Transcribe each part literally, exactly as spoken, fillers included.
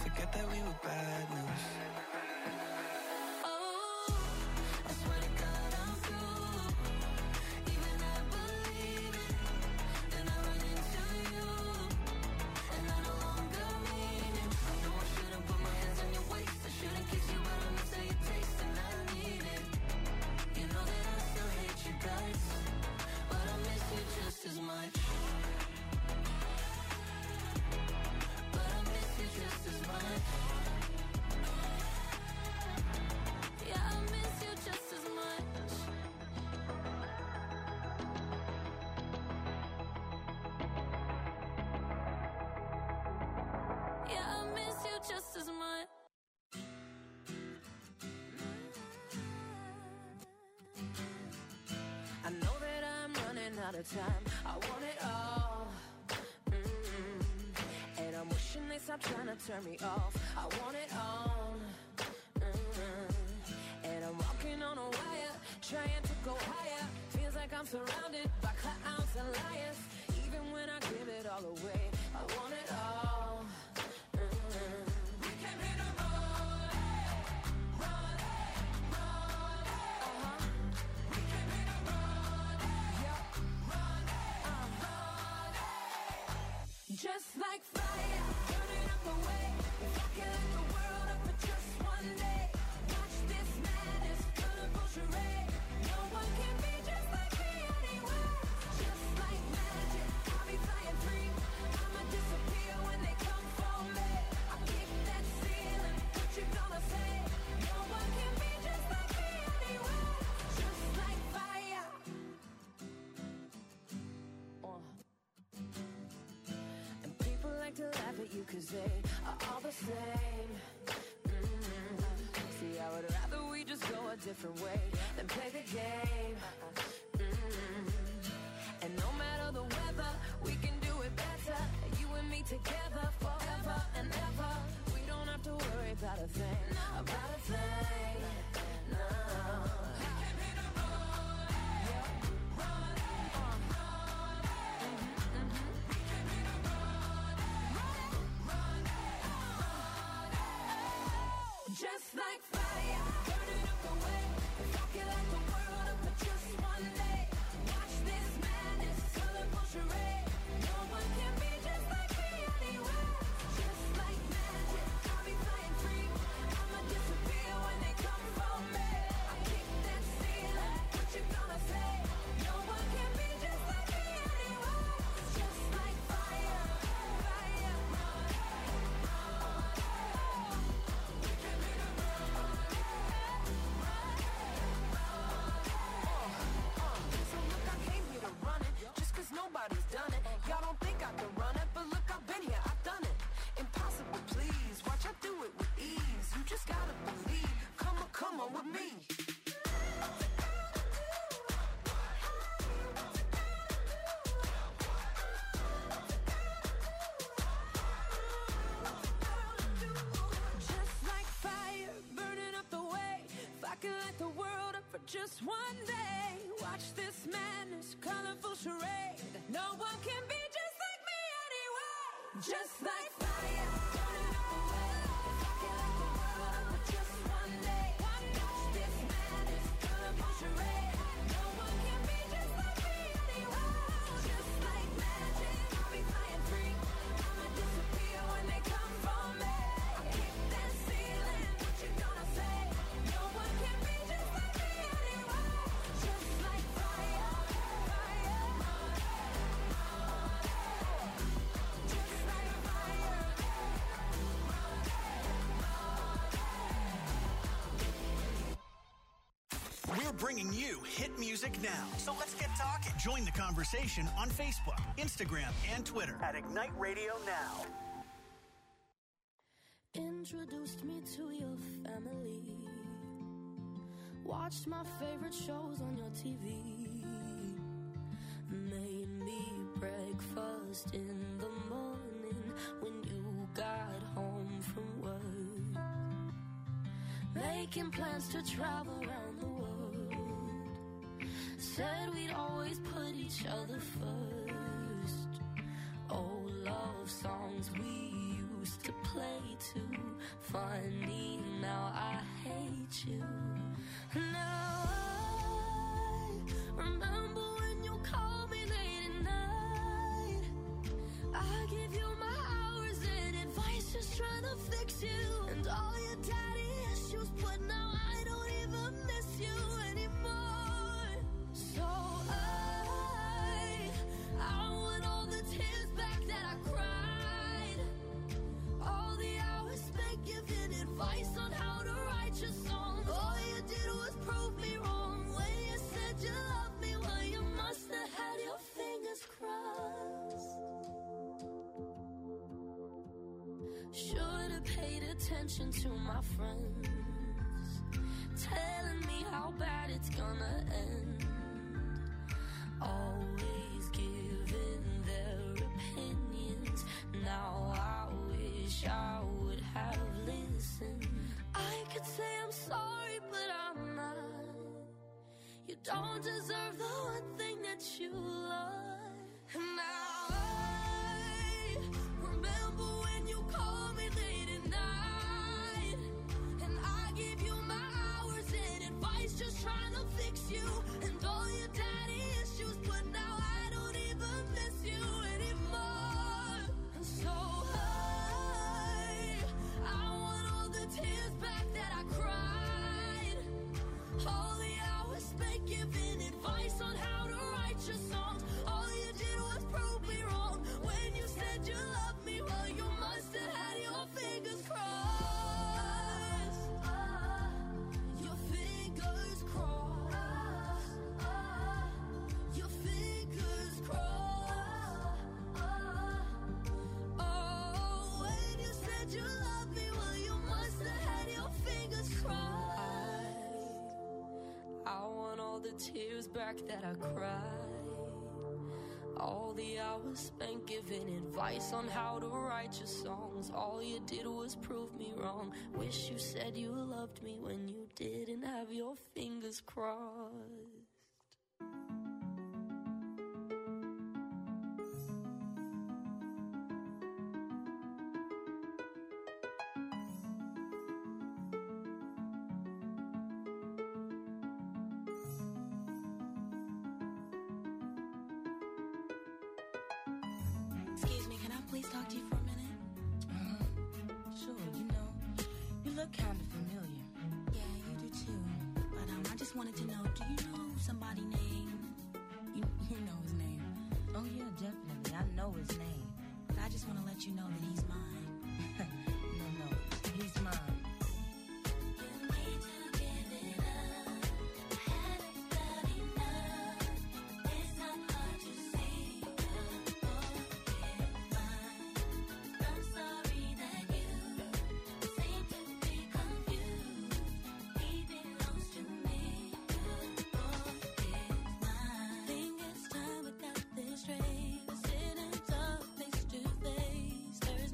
forget that we were bad news. As much, but I miss you just as much. Yeah, I miss you just as much. Yeah, I miss you just as much. I know that I'm running out of time. I want it all. Mm-hmm. And I'm wishing they stop trying to turn me off. I want it all. Mm-hmm. And I'm walking on a wire, trying to go higher. Feels like I'm surrounded by clowns and liars. Even when I give it all away, I want it all. Mm-hmm. We came here to run, run, run. Uh-huh. We came here to run, yeah, run, uh, run. Just like fire, burning up the way. If I can light the world up for just one day, watch this madness, colorful charade. No one can be just like me anywhere. Just like magic, I'll be flying free. I'ma disappear when they come for me. I kick that ceiling, what you gonna say? No one can be just like me anywhere. Just like fire. Uh. And people like to laugh at you cause they are all the same. Mm-hmm. See, I would rather we just go a different way than play the game. Mm-hmm. And no matter the weather, we can do it better. You and me together forever and ever. We don't have to worry about a thing, about a thing. No. Just like fire, burning up the way. If I can light the world up for just one day, watch this madness, colorful charade. No one can be just like me anywhere. Just like magic, I'll be flying free. I'ma disappear when they come for me. I kick that ceiling, what you gonna say? No one can be just like me anywhere. Just like fire, fire. Nobody's done it. Y'all don't think I can run it, but look, I've been here, I've done it. Impossible, please. Watch I do it with ease. You just gotta believe. Come on, come on with me. Just like fire, burning up the way. If I could light the world up for just one day, watch this madness, colorful charade. No one can be just like me anyway. Just like fire, burning up the way. If I can light the world up for just one day, watch this madness, colorful charade. No one can be just like me anyway. Just like magic, I'll be flying free. I'ma disappear when they come for me. I kick that ceiling, what you gonna say? No one can be just like me anyway. Just like fire, fire. We're bringing you hit music now. So let's get talking. Join the conversation on Facebook, Instagram, and Twitter at Ignite Radio Now. Introduced me to your family. Watched my favorite shows on your T V. Made me breakfast in the morning when you got home from work. Making plans to travel around the world. Said we'd always put each other first. Old love songs we used to play too. funny, now I hate you. Now I remember when you called me late at night. I give you my hours and advice, just trying to fix you. And all your daddy issues, but now I don't even miss you anymore. So I, I want all the tears back that I cried. All the hours spent giving advice on how to write your songs. All you did was prove me wrong. When you said you loved me, well, you must have had your fingers crossed. Should've paid attention to my friends, telling me how bad it's gonna end. Always giving their opinions. Now I wish I would have listened. I could say I'm sorry, but I'm not. You don't deserve the one thing that you love. And now I remember when you called me late at night, and I gave you my hours and advice, just trying to fix you. And all your daddy issues, but now I don't even miss you anymore. And so I, I want all the tears back that I cried. All the hours spent giving advice on how to write your songs. All you did was prove me wrong. When you said you loved me, well, you must have had your fingers crossed. Your fingers crossed. Your fingers crossed. Oh, when you said you loved me, well, you must have had your fingers crossed. I want all the tears back that I cried. All the hours spent giving advice on how to write your songs. All you did was prove me wrong. Wish you said you loved me when you didn't have your fingers crossed. Excuse me, can I please talk to you for a minute? Uh-huh. Sure, you know, you look kind of familiar. Yeah, you do too. But um, I just wanted to know, do you know somebody named... You, you know his name. Oh, yeah, definitely. I know his name. But I just want to let you know that he's mine. No, no, he's mine. You need to give it up. Had about enough. It's not hard to see. I'm sorry that you seem to be confused. He belongs to me. Oh, it's mine. Think it's time we got this straight. We're sitting up face to face. There's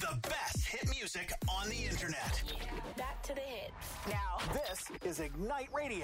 The best hit music on the internet. Back to the hits. Now, this is Ignite Radio.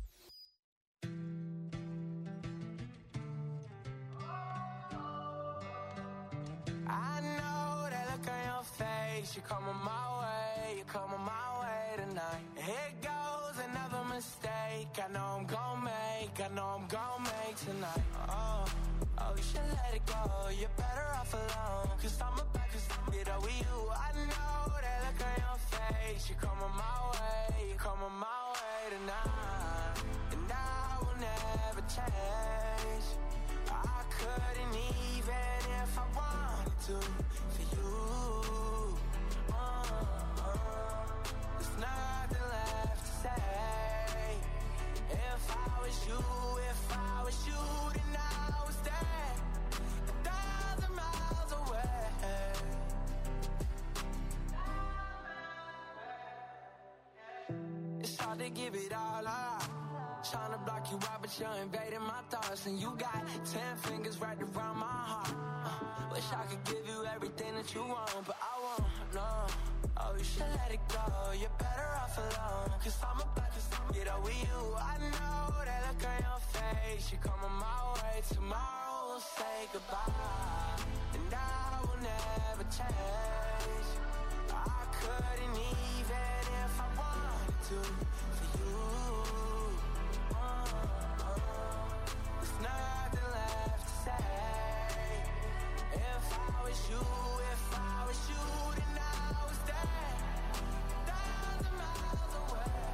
I know that look on your face. You're coming my way, you're coming my way tonight. Here goes another mistake. I know I'm gonna make, I know I'm gonna make tonight. Oh, oh, you should let it go. You're better off alone. Cause I'm about to get over you. I know that look on your face. You're coming my way, you're coming my way tonight. And I will never change. I couldn't even if I wanted to for you. Uh, uh, there's nothing left to say. If I was you, if I was you, then I was there, a thousand miles away. It's hard to give it all up. Trying to block you out, but you're invading my thoughts. And you got ten fingers right around my heart. uh, Wish I could give you everything that you want, but I won't, no. Oh, you should let it go. You're better off alone. Cause I'm about to get over you. I know that look on your face. You're coming my way. Tomorrow we'll say goodbye. And I will never change. I couldn't even if I wanted to for you. There's nothing left to say. If I was you, if I was you, then I was there, a thousand miles away.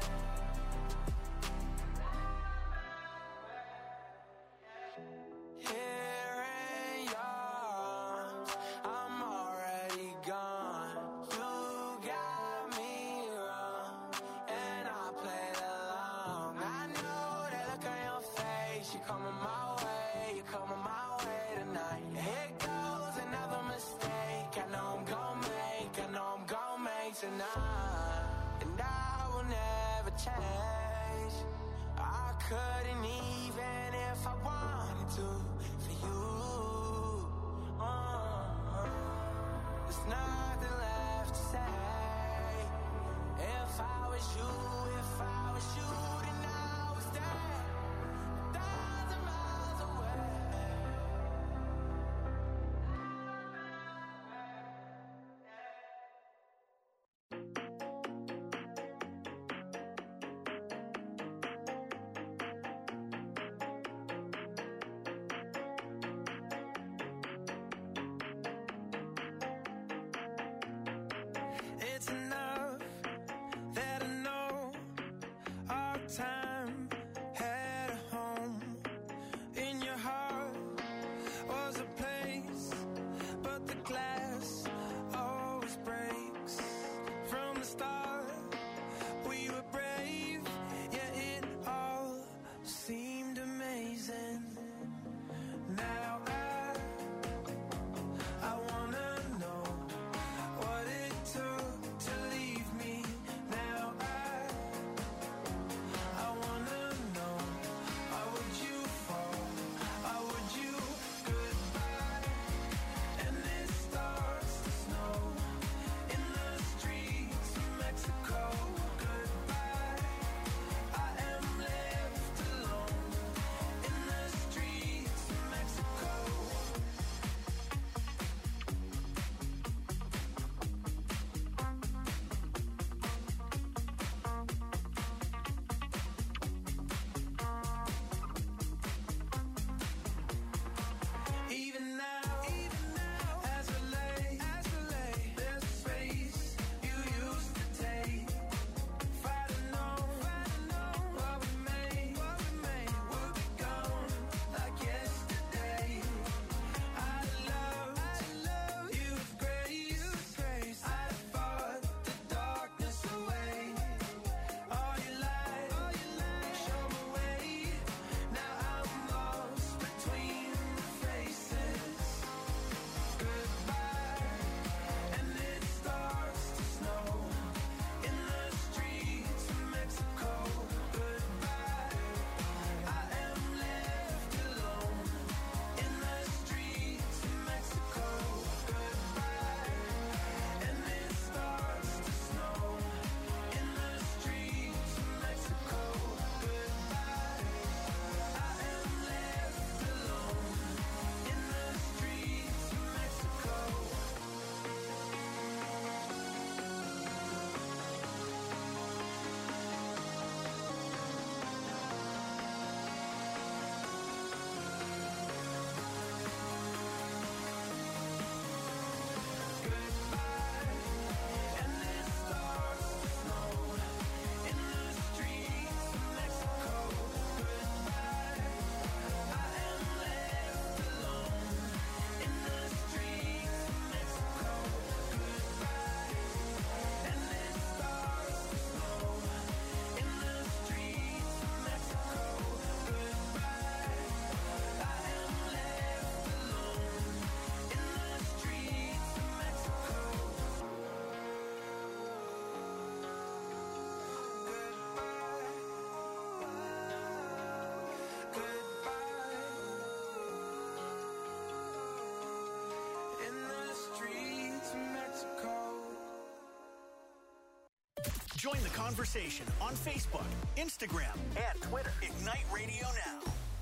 Here in yours, I'm already gone. You got me wrong, and I played along. I know that look on your face. You're coming my way, you're coming my way tonight. Here goes another mistake. I know I'm gonna make, I know I'm gonna make tonight. And I will never change. I couldn't even if I wanted to for you. Uh, there's nothing left to say. If I was you, if I was you, then I was there, a thousand miles away. It's enough that I know our time had a home. In your heart was a place, but the glass always breaks. From the start, we were brave, yet it all seemed amazing. Now I, I wanna know what it took to leave me. Now I, I Join the conversation on Facebook, Instagram, and Twitter. Ignite Radio Now.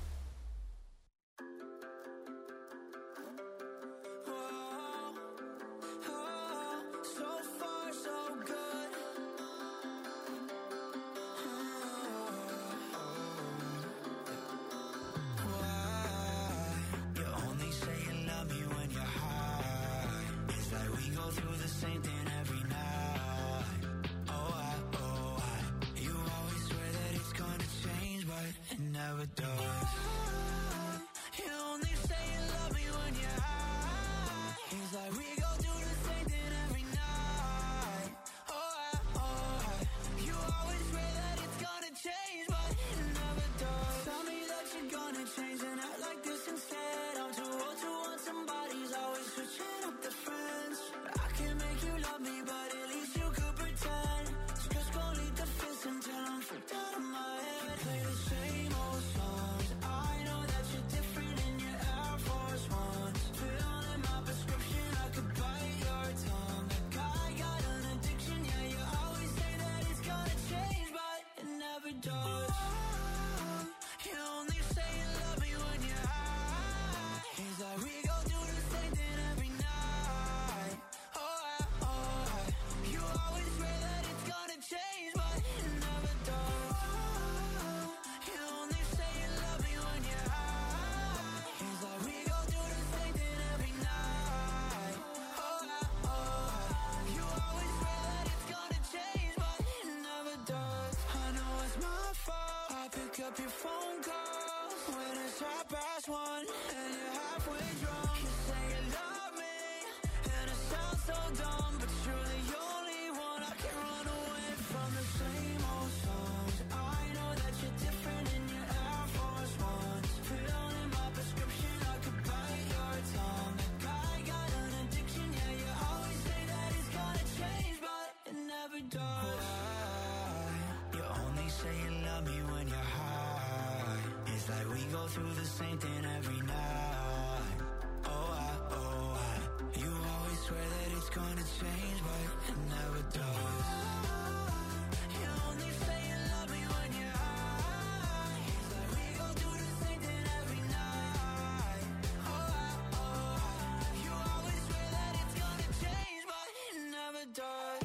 Up your phone calls when it's half past one and you're halfway drunk. You say you love me and it sounds so dumb, but you're the only one I can run away from. The same old songs. I know that you're different in your Air Force Ones. Fill in my prescription, I could bite your tongue. That guy got an addiction, yeah, you always say that it's gonna change, but it never does. Why? You only say you love me when you're high. It's like we go through the same thing every night. Oh, I, oh, I. You always swear that it's gonna change, but it never does. You only say you love me when you're high. It's like we go through the same thing every night. Oh, I, oh, I. You always swear that it's gonna change, but it never does.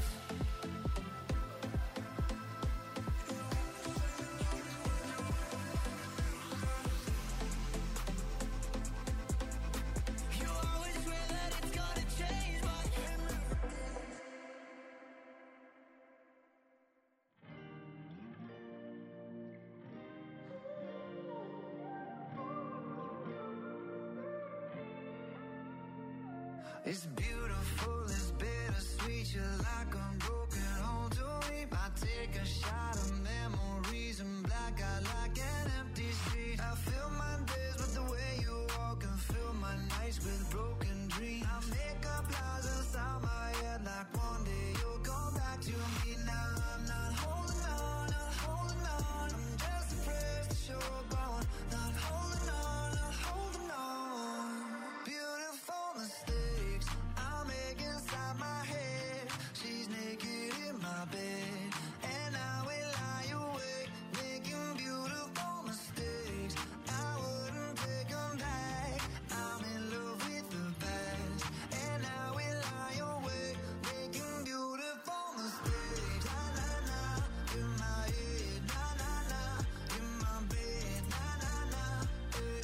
It's beautiful, it's bittersweet. You're like a broken home to me. I take a shot of memories and black out like an empty street. I fill my days with the way you walk and fill my nights with broken dreams. I make up lies inside my head like one day you'll come back to me. Now I'm not holding on, not holding on. I'm just afraid to show going. Not holding on, not holding on. Beautiful mistakes I make inside my head. She's naked in my bed, and I will lie awake, making beautiful mistakes. I wouldn't take them back. I'm in love with the past, and I will lie awake, making beautiful mistakes. Na na na, in my head. Na na na, in my bed. Na na na, eh.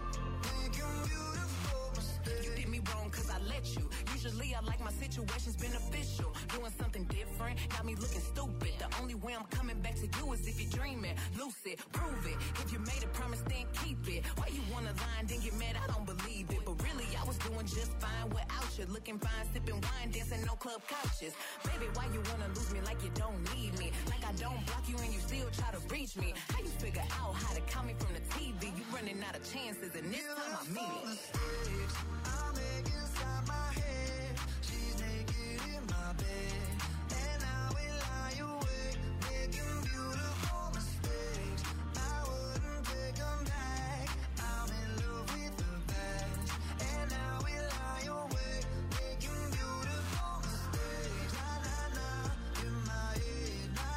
Making beautiful mistakes. You did me wrong cause I let you. Usually I like my situations beneficial. Doing something different, got me looking stupid. The only way I'm coming back to you is if you're dreaming. Lucid, prove it. If you made a promise, then keep it. Why you wanna lie and then get mad? I don't believe it. But really, I was doing just fine without you. Looking fine, sipping wine, dancing no club couches. Baby, why you wanna lose me like you don't need me? Like I don't block you and you still try to reach me. How you figure out how to call me from the T V? You running out of chances and this time I mean it. Mistakes I make inside my head. She's naked in my bed, and I will lie awake, making beautiful mistakes. I wouldn't take them back. I'm in love with the past, and I will lie awake, making beautiful mistakes. Na na na, in my head. Na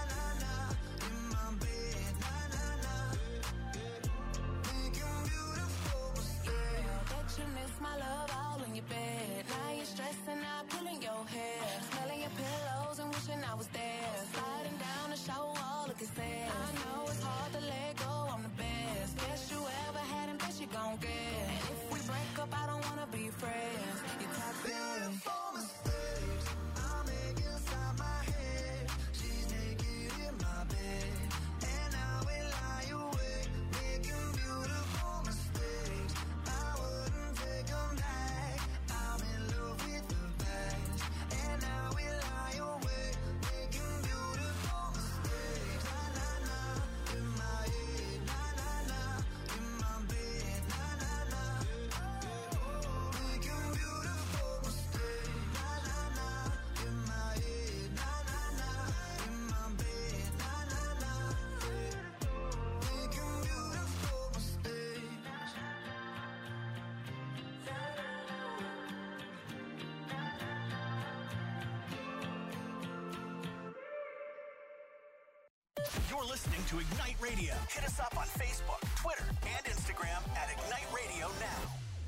You're listening to Ignite Radio. Hit us up on Facebook, Twitter, and Instagram at Ignite Radio Now.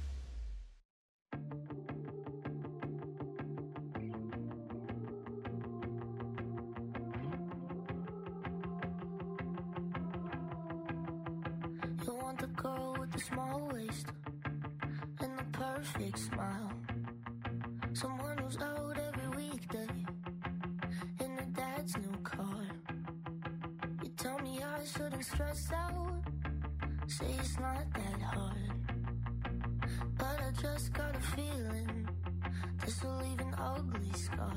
You want the girl with the small waist and the perfect smile. Someone who's out every weekday in her dad's new car. You tell me I shouldn't stress out, say it's not that hard. But I just got a feeling this will leave an ugly scar.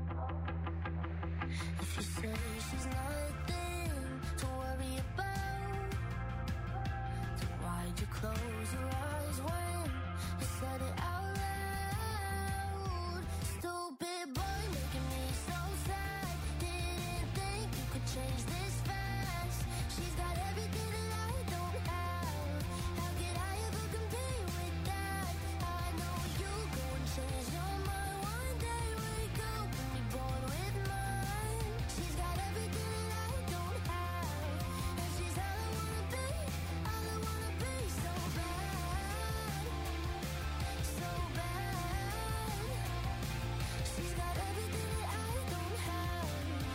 If you say she's nothing to worry about, then why'd you close your eyes when you said it out loud? Stupid boy making me so sad. Didn't think you could change this fast. She's got everything that I don't have. How could I ever compete with that? I know you go and change your mind one day. Wake up and be bored with mine. She's got everything that I don't have, and she's all I wanna be, all I wanna be. So bad, so bad. She's got everything that I don't have.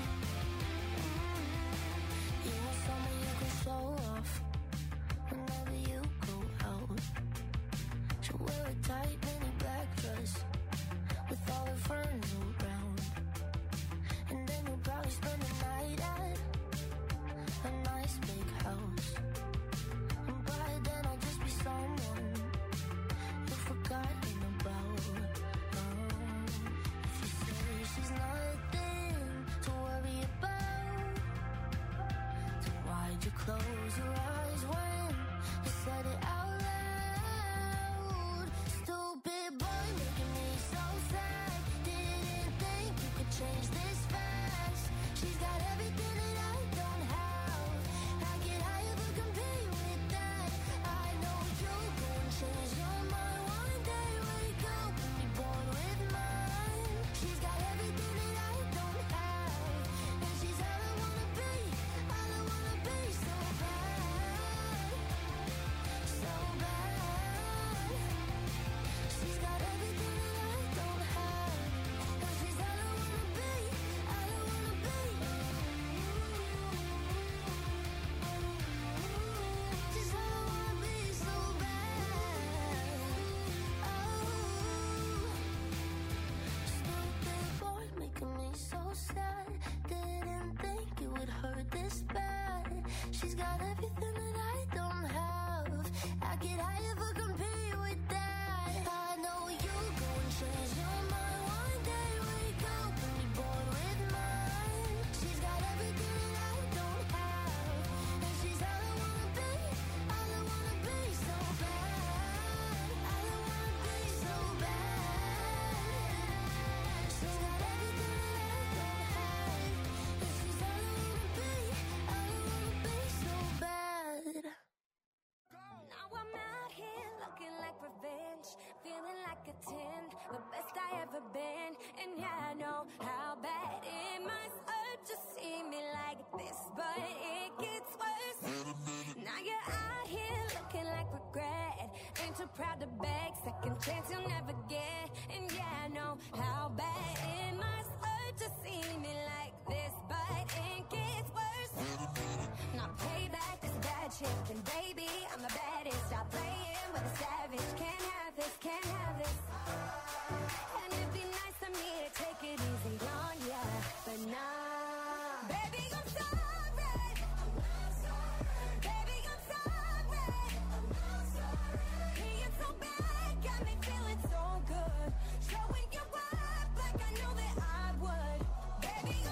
Mm. You want someone you can show off whenever you go out. She'll wear a tight mini black dress with all her friends around, and then you'll probably spend the night at a nice big house. And by then I'll just be someone you've forgotten about. Um, if you say she's nothing to worry about, then why'd you close your eyes when you said it out loud? Stupid boy making me so sad. Didn't think you could change this fast. She's got everything that I don't have. How could I ever compete with that? I know you'll go and change your mind one day. Wake up and be bored with mine. She's got everything that I don't have, and she's all I wanna be, all I wanna be. So bad, so bad. She's got everything that I don't have, and she's all I wanna be, all I wanna be. She's all I wanna be, so bad. Oh, stupid boy making me so sad. Didn't think it would hurt this bad. She's got everything that I don't have. How could I ever compete with that? I know you go and change your mind one day. Wake up and be bored with mine. She's got everything that I don't have, and she's all I wanna be, all I wanna be. So bad, all I wanna be. So bad. She's got everything that I don't have, and she's all I wanna be, all I wanna be. So bad. Now I'm out here looking like revenge, feeling like a ten, the best I ever been. And yeah, I know how bad it must hurt to see me like this, but it gets worse. Now you're out here looking like regret, ain't too proud to beg, second chance you'll never get. And yeah, I know how bad it must hurt to see me like this, but it gets worse. Now payback is bad shit, and baby, I'm the baddest. Stop playing with a savage. Can't have this, can't have this. And it'd be nice of me to take it easy on ya, but nah. Baby, I'm sorry. Baby, I'm sorry. Being so bad got me feeling so good. Showing you up like I know that I would. Baby,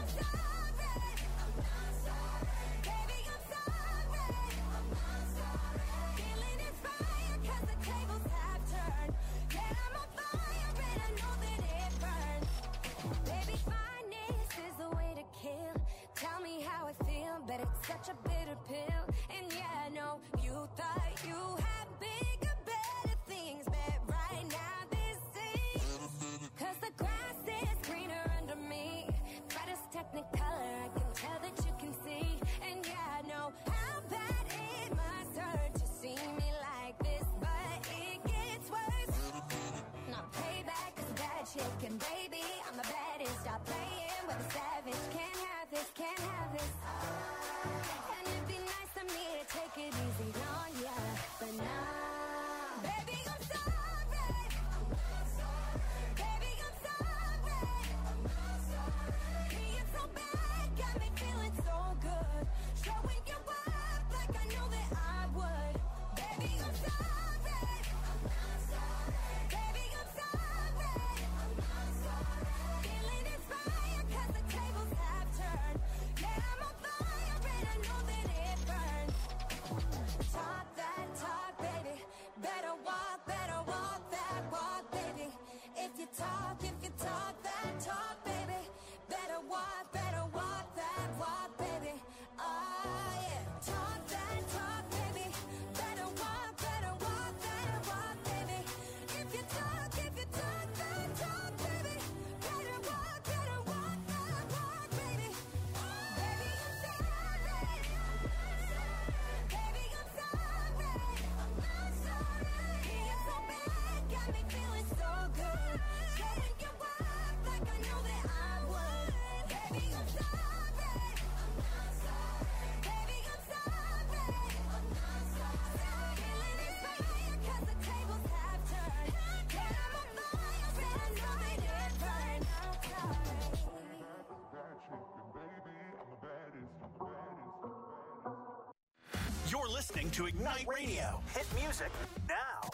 chicken, baby. I'm the baddest. Stop playing with a savage. Can't have this, can't have this. And it'd be nice of me to take it easy on ya, but nah. Baby, I'm sorry. Baby, I'm sorry. Being so bad got me feeling so good. Showing you up like I know that I would. Baby, I'm sorry. Baby, I'm sorry. Feeling inspired 'cause the tables have turned. Yeah, I'm on fire and I know that it burns. Talk that talk, baby. Better walk, better walk that walk, baby. If you talk, if you talk that talk, baby. Better walk, better walk that walk, baby. Oh yeah. Talk that talk, baby. Better walk, better walk that walk, baby. If you talk, if you talk that talk, baby. Better walk, better walk that walk, baby. Baby, I'm sorry. Baby, I'm sorry. I'm sorry. Being so bad got me feeling so good. Showing you up like I know that I would. Baby, I'm sorry. Baby, I'm sorry. Feeling inspired 'cause the tables have turned. Yeah, I'm on fire and I know that it burns. You're listening to Ignite Radio. Hit music now.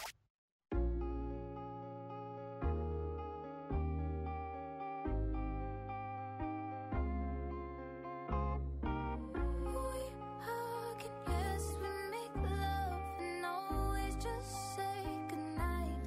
We hug and yes, we make love and always just say goodnight.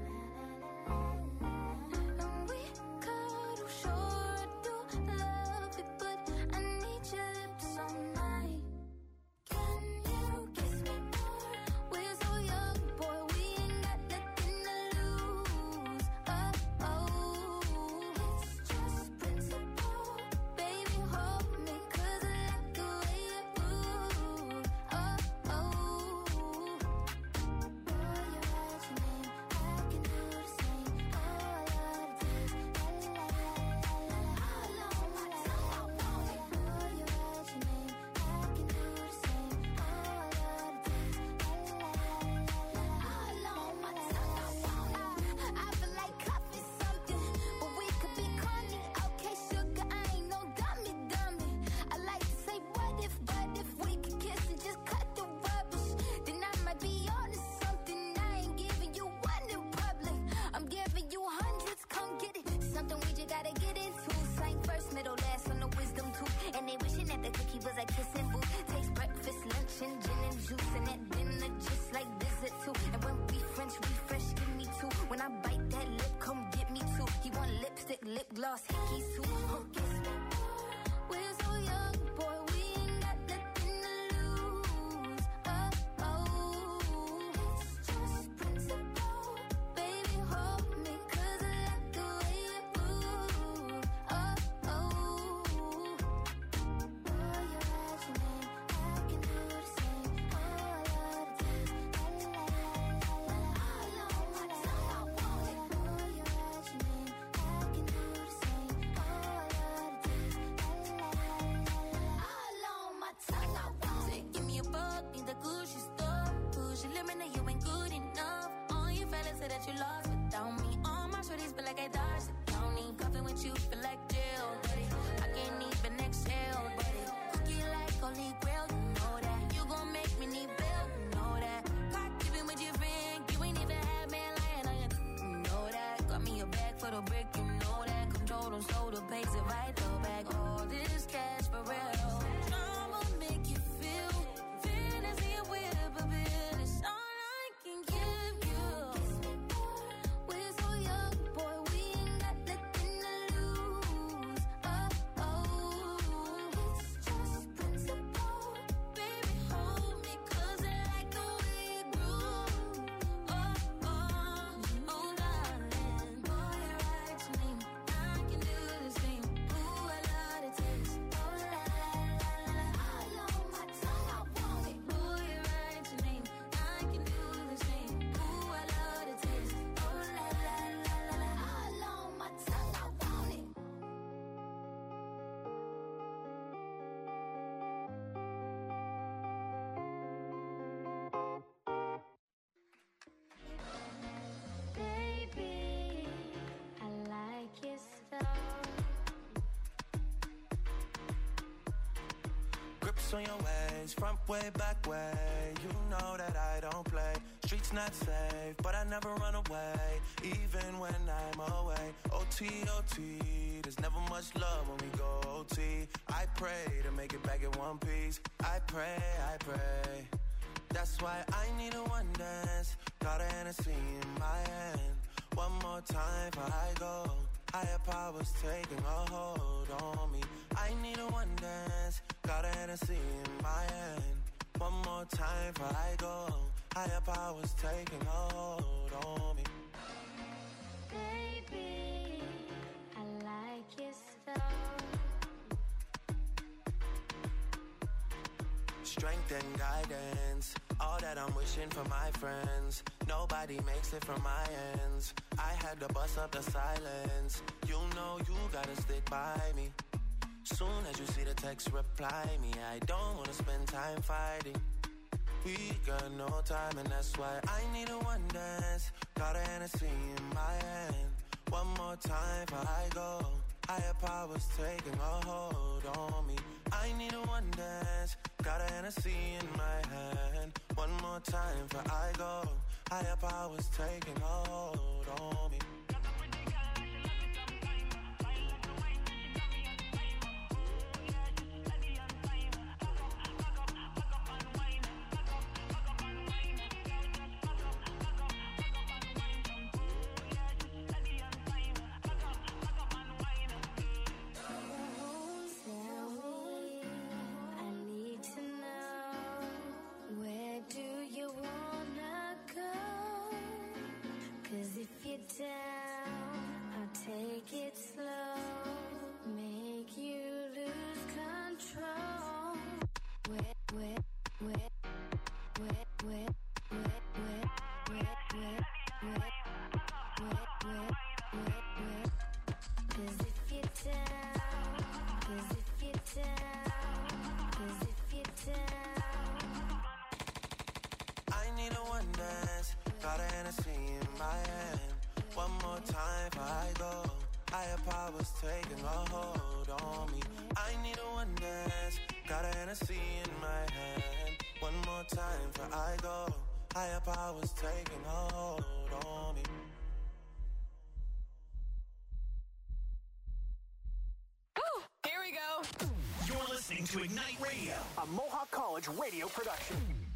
And we cuddle, sure I do love it, but I need your lips all night. Can you kiss me more? We're so young, boy, we ain't got nothing to lose. Oh, oh, it's just principle. Baby, hold me, 'cause I like the way you move. Oh, oh, boy, you write your name, I can do the same. Oh, I love to taste, la la la la la la. All on my tongue, I want it. Boy, you write your name, I can do the same. Oh, I love to taste, la la la la la. All on my tongue, I want it. I feel like coffee something, but we could be corny. Okay, sugar, I ain't no dummy, dummy. I like to say what if, but if we could kiss and just cut the rubbish, then I might be on to something. I ain't giving you one in public, I'm giving you hundreds. Come get it, something we just gotta get into. Sang first, middle, last on the wisdom tooth. And they wishing that the cookie was a kissing booth. Taste breakfast, lunch, and gin and juice, and at dinner just like visit too. And when we French refresh, give me two. When I bite that lip, come get me two. He want lipstick, lip gloss, hickeys too. Huh, kiss me more. We're so young, boy, we ain't got nothing to lose. Oh, oh, it's just principle. Baby, hold me, 'cause I like the way you move. Oh, oh, boy, you write your name, I can do the same. Oh, I love to taste, la la la la la la. All on my tongue, I want it. Boy, you write your name, I can do the same. Oh, I love to taste, la la la la la. All on my tongue, I want it. Give me a buck, need the Gucci stuff. Push your limit, now you ain't good enough. All your fellas say that you lost without me. All my shorties feel like I dodged the county. Cuffing with you feel like jail, buddy. I can't even exhale, buddy. Cookie like holy grail, you know that. You gon' make me need bail, you know that. Caught keeping with your friend, you ain't even had man lying on you, you know that. Got me a bag for the brick, you know that. Control them, so the pace it right though back. All this cash for real. Drama make you feel fantasy and whip a bit. It's all I can give you. Kiss me more. We're so young, boy, we ain't got nothing to lose. on your ways, front way, back way. You know that I don't play. Streets not safe, but I never run away, even when I'm away. O T, O T, there's never much love when we go O T. I pray to make it back in one piece. I pray, I pray. That's why I need a one dance. Got a Hennessy in my hand. One more time before I go. Higher powers taking a hold on me. I need a one dance. Got a Hennessy in my hand. One more time before I go. Higher powers taking a hold on me. Baby, I like your style. Strength and guidance, all that I'm wishing for my friends. Nobody makes it from my ends. I had to bust up the silence. You know you gotta stick by me. Soon as you see the text, reply me. I don't wanna spend time fighting. We got no time, and that's why I need a one dance. Got a Hennessy in my hand. One more time before I go. Higher powers taking a hold on me. I need a one dance. Got a Hennessy in my hand. One more time before I go. Higher powers taking a hold on me. Down, I'll take it slow, make you lose control. Wet, wet, wet, wet, wet, wet, wet, wet, wet, wet, wet, wet, wet, wet. 'Cause if you're down, 'cause if you're down, 'cause if you're down. I need a one dance, got a Hennessy in my hand. One more time before I go. Higher powers taking a hold on me. I need a one dance. Got a Hennessy in my hand. One more time before I go. Higher powers taking a hold on me. Ooh, here we go. You're listening to Ignite Radio, a Mohawk College radio production.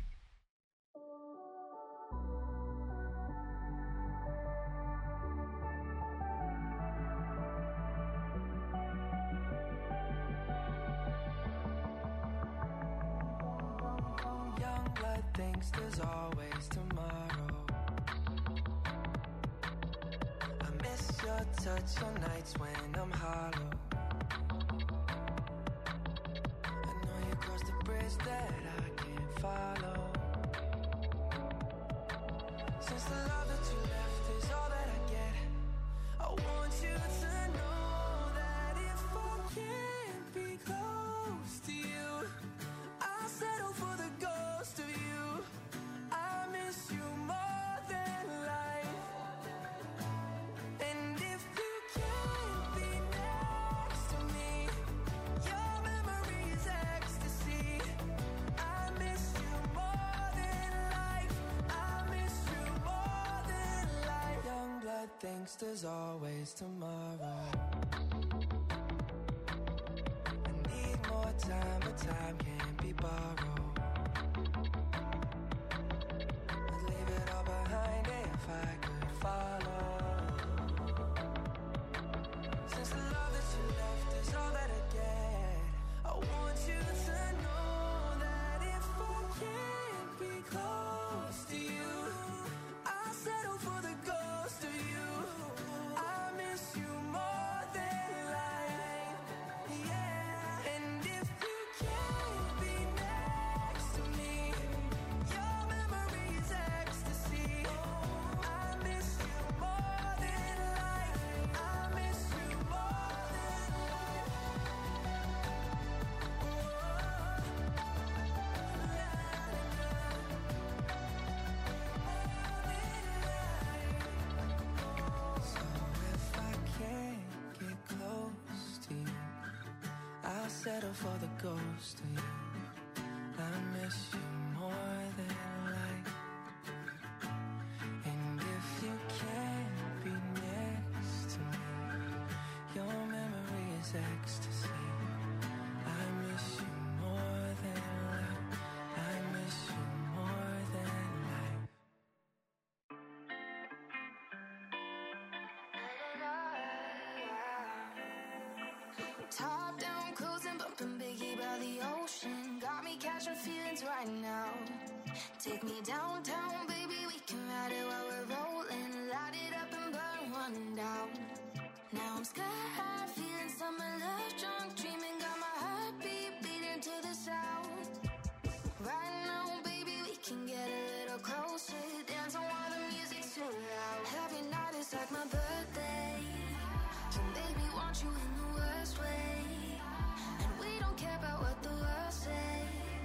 Thinks there's always tomorrow. I miss your touch on nights when I'm hollow. I know you crossed the bridge that I can't follow. Since the love that you left is all that I get, I want you to know that if I can't be close to you, I'll settle for the ghost of you. I miss you more than life. And if you can't be next to me, your memory is ecstasy. I miss you more than life. I miss you more than life. Young blood thinks there's always tomorrow. I need more time, but time can't be borrowed. If I could follow. Since the love that you left is all that I get, I want you to know that if I can't be close to you, I'll settle for the ghost of you. I miss you more than life, yeah. And if you can't be next to me, your memory is ecstasy. Settle for the ghost of you. is ecstasy. I miss you more than life. I miss you more than life. Top down, cruising, bumping Biggie by the ocean. Got me catching feelings right now. Take me downtown, baby, we can ride it while we're rolling. Light it up and burn one down. Now I'm sky high, feeling summer love, drunk, dreaming, got my heartbeat beating to the sound. Right now, baby, we can get a little closer, dancing while the music's too loud. Every night is like my birthday, and baby, want you in the worst way, and we don't care about what the world say.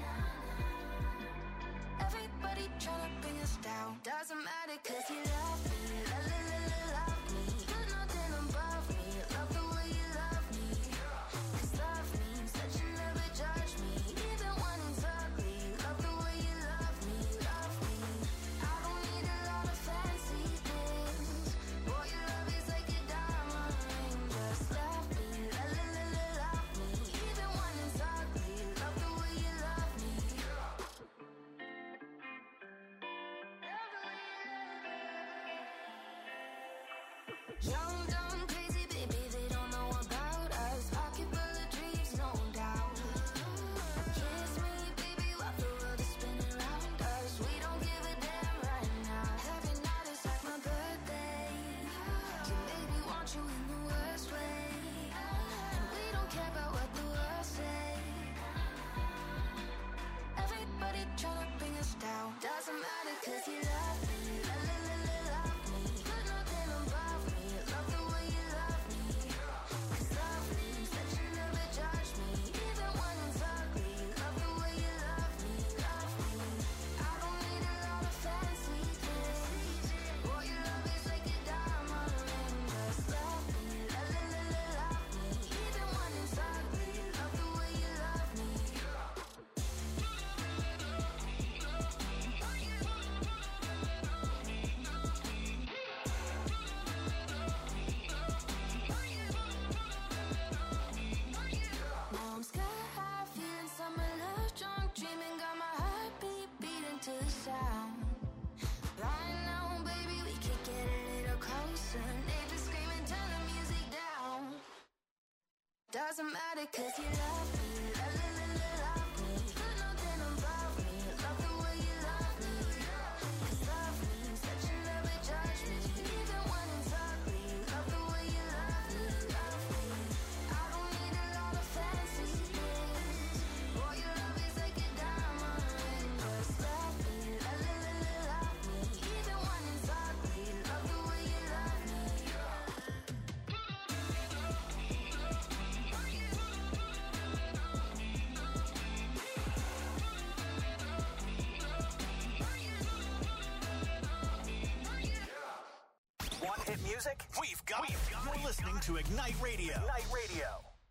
Everybody tryna bring us down, doesn't matter 'cause you love me, la la la la love me. There's nothing above me, love the way you love me. 'Cause love means that you never judge me, even when it's ugly. Love the way you love me, love me. I don't need a lot of fancy things, boy, your love is like a diamond ring. Just love me, la la la la love me, even when it's ugly. Love the way you love me. Young, dumb, crazy, baby, they don't know about us. Pocket full of dreams, no doubt. Kiss me, baby, while the world is spinning around us. We don't give a damn right now. Every night is like my birthday, and baby, want you in the worst way, and we don't care about what the world say. Everybody tryna bring us down, doesn't matter 'cause you love me, la la la la love me. There's nothing above me, love the way you love me. 'Cause love means that you never judge me, even when it's ugly. Love the way you love me, love me. I don't need a lot of fancy things, boy, your love is like a diamond ring. Just love me, la la la la love me, even when it's ugly. Love the way you love me. Now I'm sky high, feeling summer love, drunk, dreaming, got my heartbeat beating to the sound. Right now, baby, we could get a little closer. Neighbors screaming, turn the music down. Doesn't matter 'cause you love me, la la la la love me. There's nothing above me, love the way you love me. 'Cause love means that you never judge me, even when it's ugly. Love the way you love me, love me. I don't need a lot of fancy things, boy, your love is like a diamond ring. Just love me, la la la la love me, even when it's ugly. Love the way you love me. Want hit music? We've got it. You're listening to Ignite Radio. Ignite Radio.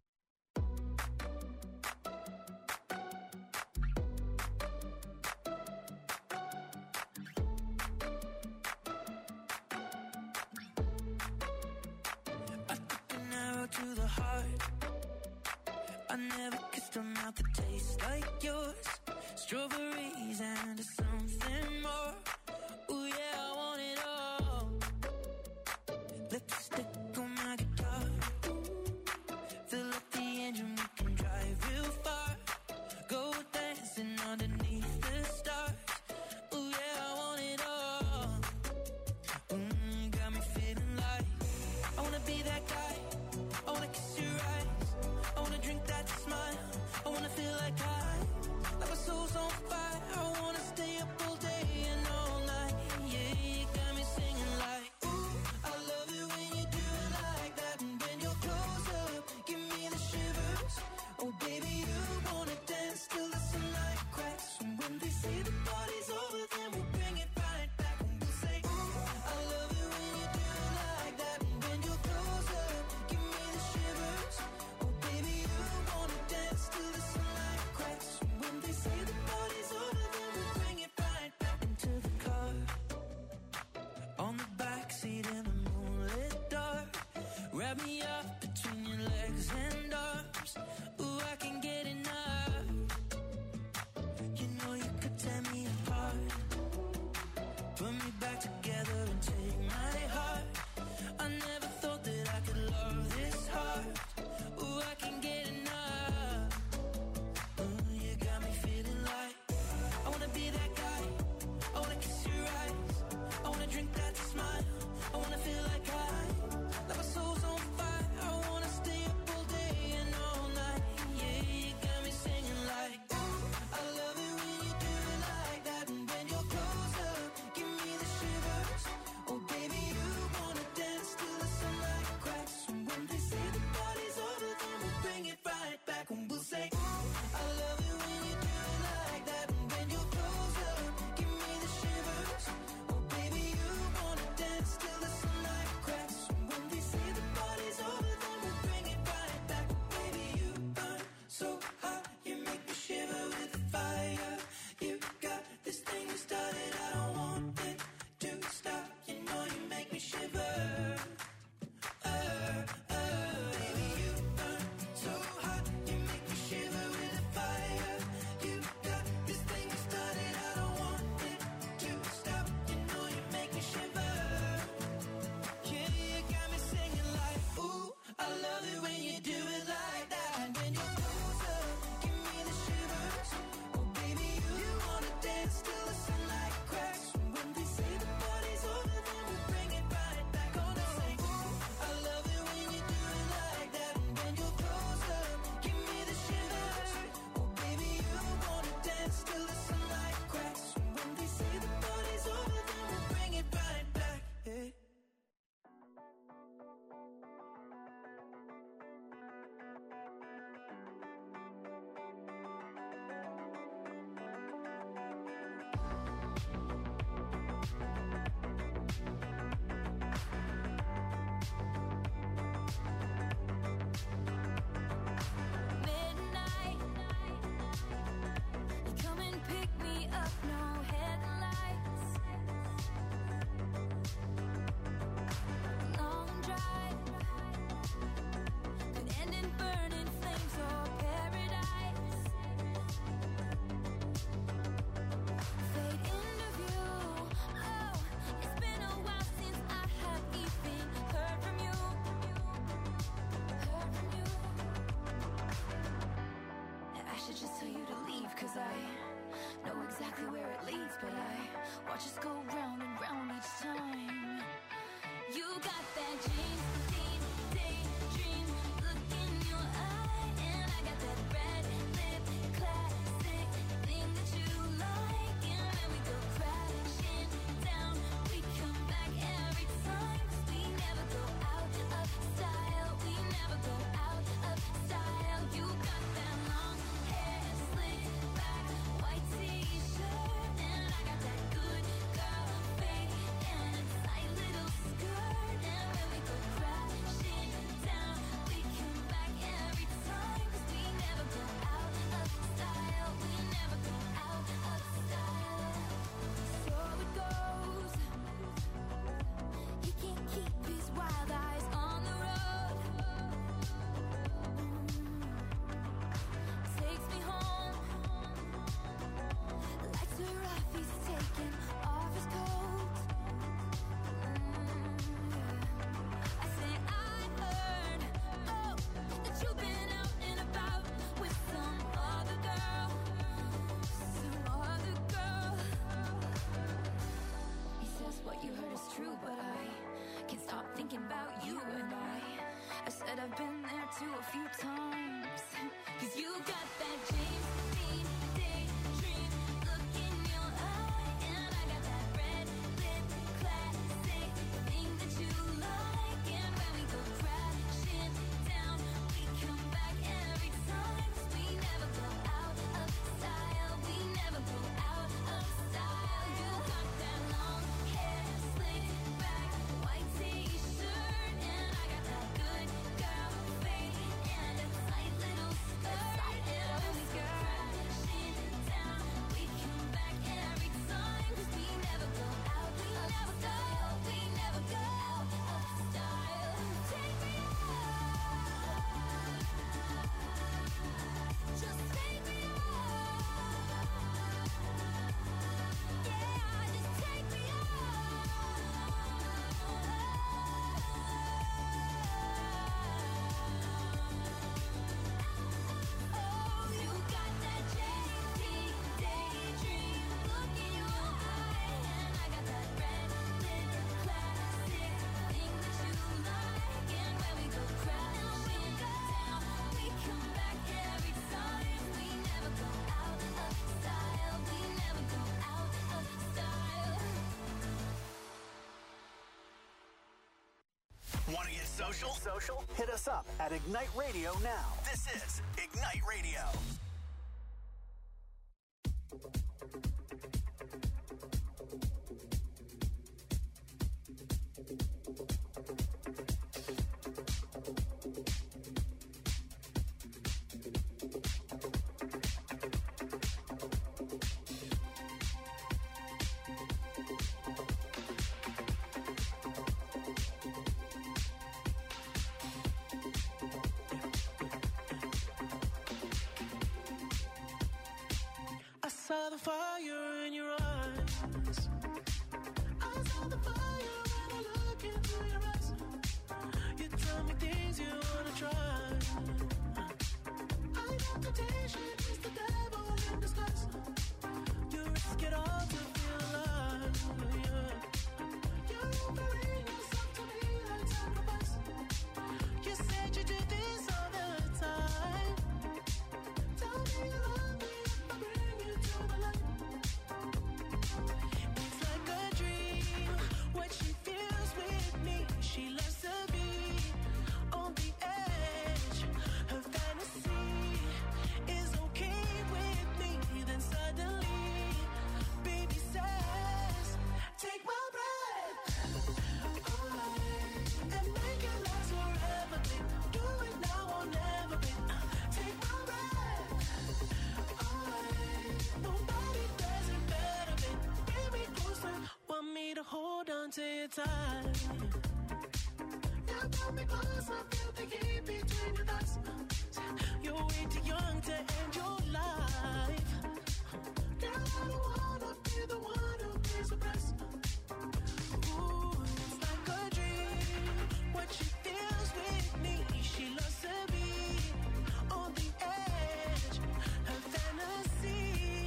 An arrow to the heart. I never kissed a mouth that tastes like yours. Strawberries and something more. Ooh yeah, I want it all. Lipstick on my guitar. Fill up the engine, we can drive real far. Go dancing underneath the stars. Ooh yeah, I want it all. Mm, got me feeling like I wanna be that guy. I wanna kiss your eyes. I wanna drink that smile. I wanna feel like I, like my soul's on fire. I wanna stay up all day and all night. Yeah, you got me singing like, ooh, I love it when you do it like that. And when you're close up, give me the shivers. Oh baby, you wanna dance till the sunlight cracks. I know exactly where it leads, but I watch us go round and round each time. You got that dream, dream, daydream look in your eye, and I got that red lip classic thing that you like. And when we go crashing down, we come back every time. 'Cause we never go out of style. We never go out of style. You got that long hair slicked back, white t-shirt, and I got that good girl fade and a tight little skirt. And when we go crashing down, we come back every time. 'Cause we never go out of style. We never go out of style. So it goes. He can't keep his wild eyes on the road. Takes me home. Lights are off, he's taking off his coat. I say I heard, oh, that you've been out and about with some other girl, some other girl. He says what you heard is true, but I can't stop thinking about you and I. I said I've been there too a few times. 'Cause you got that dream, dream, daydream look in your eye, and I got that red lip classic thing that you like. And when we go crashing down, we come back every time. 'Cause we never go out of style. We never go out of style. You got that long hair slicked back, white t-shirt, and I got that good girl fade and a tight little skirt. And when we go crashing down, we come back every time. 'Cause we never go out of style. We never go out of style. Take me out. Just take me out. Yeah, just take me out. Oh, you got that J T daydream look in your eye, and I got that red lip classic thing that you like. And when we go crashing down, we come back every time. We never go out of style. We never go out of style. Want to get social? Social? Hit us up at Ignite Radio now. This is Ignite Radio. I saw the fire in your eyes. I saw the fire when I look into your eyes. You tell me things you wanna try. I know temptation is the devil in disguise. You risk it all to feel alive. Yeah. You're offering yourself to me like sacrifice. You said you do this all the time. Tell me you love me if I bring you to the light. It's like a dream what she feels with me. She loves to be on the edge. Her fantasy is okay with me. Then suddenly, baby says, take my breath away and make it last forever, babe. Do it now or never, babe. Take my breath away. Nobody does it better, babe. Bring me closer. Want me to hold on to your tight. You pull me close, I feel the heat between your thighs. You're way too young to end your life. Girl, I don't wanna be the one who pays the price. Ooh, it's like a dream what she feels with me. She loves to be on the edge. Her fantasy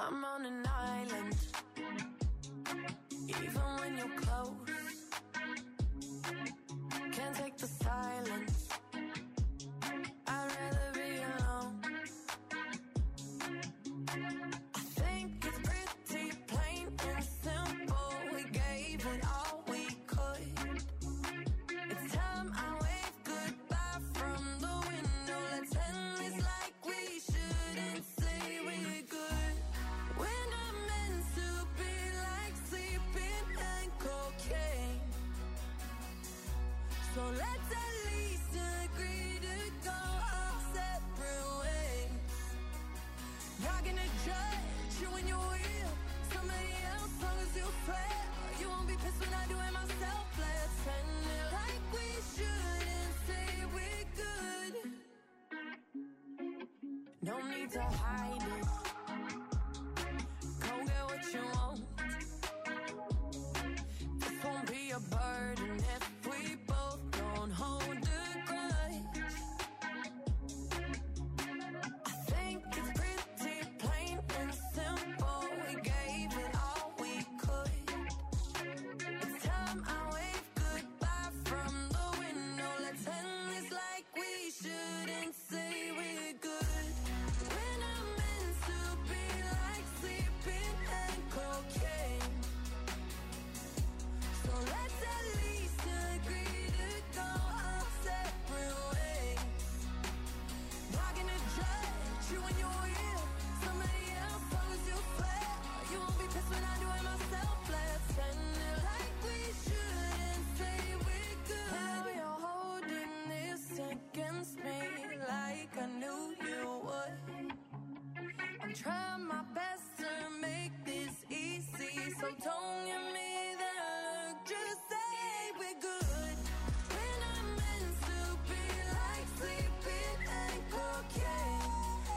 I'm on an island. Even when you're close, can't take the silence. I'd rather be alone. I think it's pretty plain and simple. We gave it all we could. It's time I wave goodbye from the window. Let's end this like we shouldn't say we're good. We're not meant to be like sleeping and cocaine. So let's at least agree to go our separate ways. Not gonna judge you when you're with somebody else, long as you swear you won't be pissed when I do it myself. Let's end it like we shouldn't say we're good. No need to hide it. Go get what you want. This won't be a burden if we both don't hold a grudge. I think it's pretty plain and simple. We gave it all we could. It's time I wave goodbye from the window. Let's end this like we shouldn't say we're good. We're not meant to be like sleeping and cocaine. So let's at least agree to go our separate ways. Not gonna judge you when you're with somebody else, long as you swear you won't be pissed when I do it myself. Let's end it like we shouldn't say we're good. Now you're holding this against me like I knew you would. I'm trying my best to make this easy, so don't give me that look, just say we're good. We're not meant to be like sleeping and cocaine.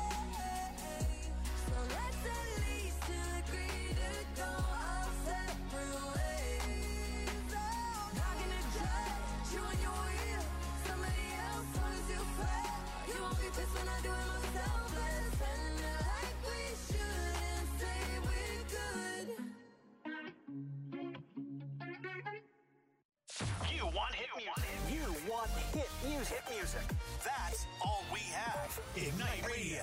So let's at least agree to go our separate ways. Not gonna judge you when you're with somebody else, long as you swear you won't be pissed when I do it myself. Let's end it like we shouldn't say we're good. You want hit music. You want hit music. Hit music. That's all we have. Ignite Radio.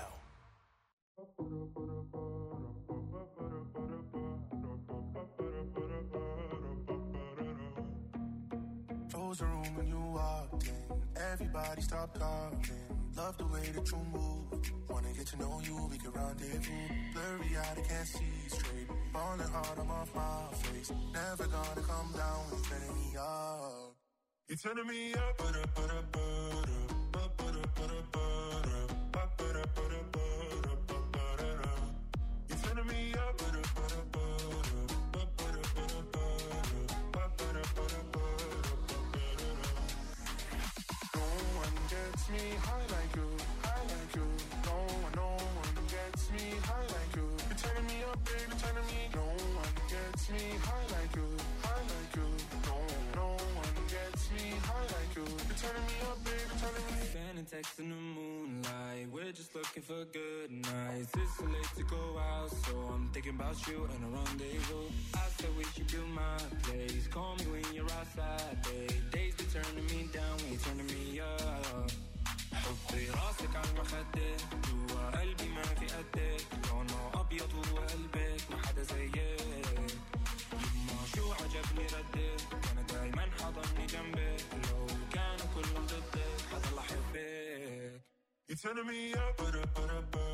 Close the room when you walked in. Everybody stop talking. Love the way that you move. Wanna get to know you, we can rendezvous. Blurry eyed, I can't see straight. Falling hard, I'm off my face. Never gonna come down when you're turning me up. You're turning me up. Ba-da, ba-da, ba-da, ba-da, ba-da, ba-da, ba-da, ba-da, ba-da, ba-da. You're turning me up. Ba-da, ba-da, ba-da, ba-da, ba-da, ba-da, ba-da, ba-da, ba-da. No one gets me high like you, high like you. No one, no one gets me high like you. You're turning me up, baby, turning me. No one gets me high like you, high like you. No, no one gets me high like you. You're turning me up, baby, turning me. Sending texts in the moonlight. We're just looking for good nights. It's too late to go out, so I'm thinking about you and a rendezvous. I said we should do my place. Call me when you're outside, babe. Days be turning me down when you're turning me up. حطي راسك على المخدة جوا قلبي ما في قدك لونه أبيض وقلبك ما حدا زيك يما شو عجبني ردك أنا دايما حضني جنبك لو كانوا كلهم ضدك حضل أحبك You're turning me up. Ba-da, ba-da, ba-da.